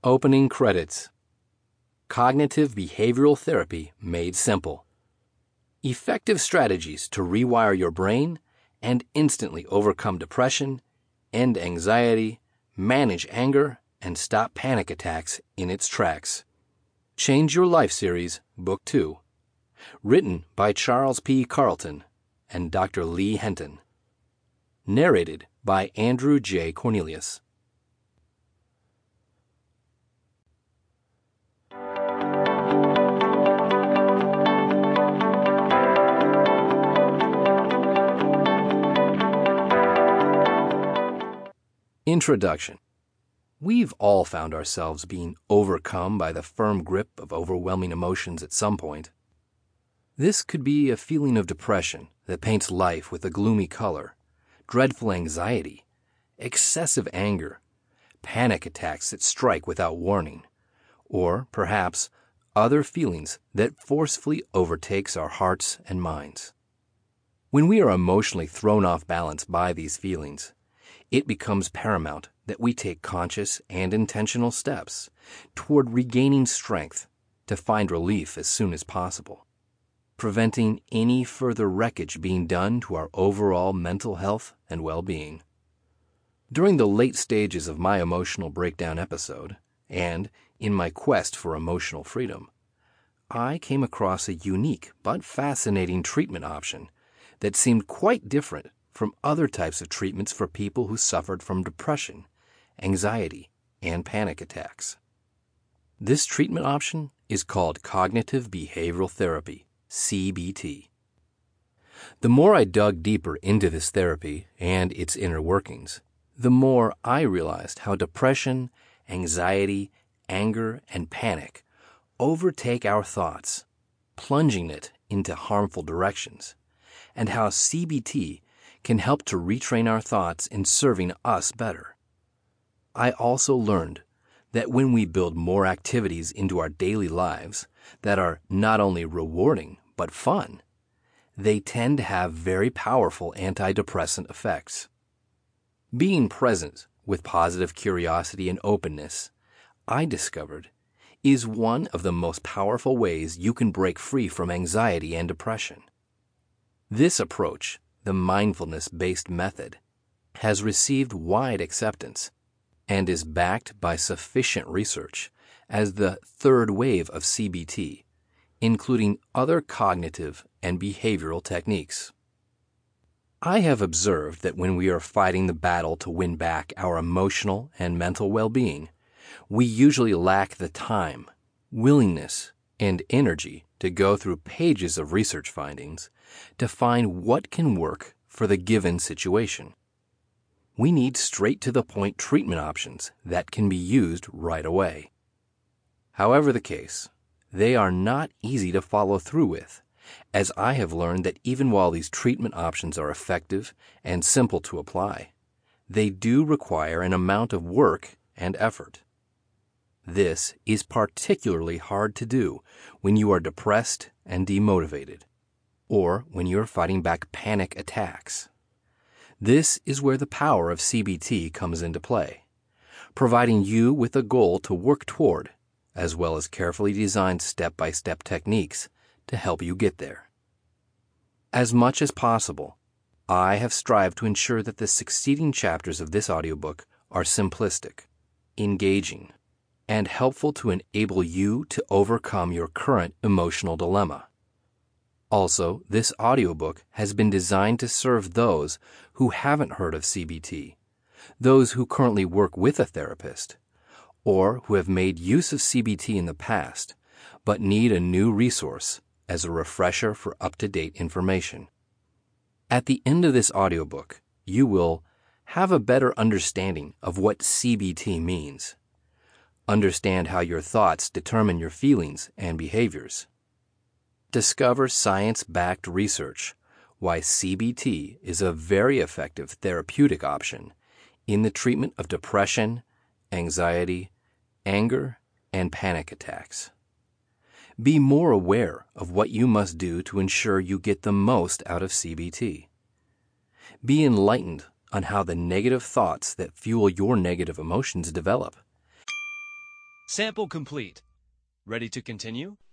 Opening credits. Cognitive Behavioral Therapy Made Simple. Effective strategies to rewire your brain and instantly overcome depression, end anxiety, manage anger, and stop panic attacks in its tracks. Change Your Life Series, Book 2. Written by Charles P. Carlton and Dr. Lee Henton. Narrated by Andrew J. Cornelius. Introduction. We've all found ourselves being overcome by the firm grip of overwhelming emotions at some point. This could be a feeling of depression that paints life with a gloomy color, dreadful anxiety, excessive anger, panic attacks that strike without warning, or perhaps other feelings that forcefully overtakes our hearts and minds. When we are emotionally thrown off balance by these feelings, it becomes paramount that we take conscious and intentional steps toward regaining strength to find relief as soon as possible, preventing any further wreckage being done to our overall mental health and well-being. During the late stages of my emotional breakdown episode, and in my quest for emotional freedom, I came across a unique but fascinating treatment option that seemed quite different from other types of treatments for people who suffered from depression, anxiety, and panic attacks. This treatment option is called Cognitive Behavioral Therapy, CBT. The more I dug deeper into this therapy and its inner workings, the more I realized how depression, anxiety, anger, and panic overtake our thoughts, plunging it into harmful directions, and how CBT can help to retrain our thoughts in serving us better. I also learned that when we build more activities into our daily lives that are not only rewarding but fun, they tend to have very powerful antidepressant effects. Being present with positive curiosity and openness, I discovered, is one of the most powerful ways you can break free from anxiety and depression. This approach, the mindfulness-based method, has received wide acceptance and is backed by sufficient research as the third wave of CBT, including other cognitive and behavioral techniques. I have observed that when we are fighting the battle to win back our emotional and mental well-being, we usually lack the time, willingness, and energy to go through pages of research findings to find what can work for the given situation. We need straight-to-the-point treatment options that can be used right away. However the case, they are not easy to follow through with, as I have learned that even while these treatment options are effective and simple to apply, they do require an amount of work and effort. This is particularly hard to do when you are depressed and demotivated, or when you are fighting back panic attacks. This is where the power of CBT comes into play, providing you with a goal to work toward, as well as carefully designed step-by-step techniques to help you get there. As much as possible, I have strived to ensure that the succeeding chapters of this audiobook are simplistic, engaging, and helpful to enable you to overcome your current emotional dilemma. Also, this audiobook has been designed to serve those who haven't heard of CBT, those who currently work with a therapist, or who have made use of CBT in the past but need a new resource as a refresher for up-to-date information. At the end of this audiobook, you will have a better understanding of what CBT means, understand how your thoughts determine your feelings and behaviors, discover science-backed research why CBT is a very effective therapeutic option in the treatment of depression, anxiety, anger, and panic attacks. Be more aware of what you must do to ensure you get the most out of CBT. Be enlightened on how the negative thoughts that fuel your negative emotions develop. Sample complete. Ready to continue?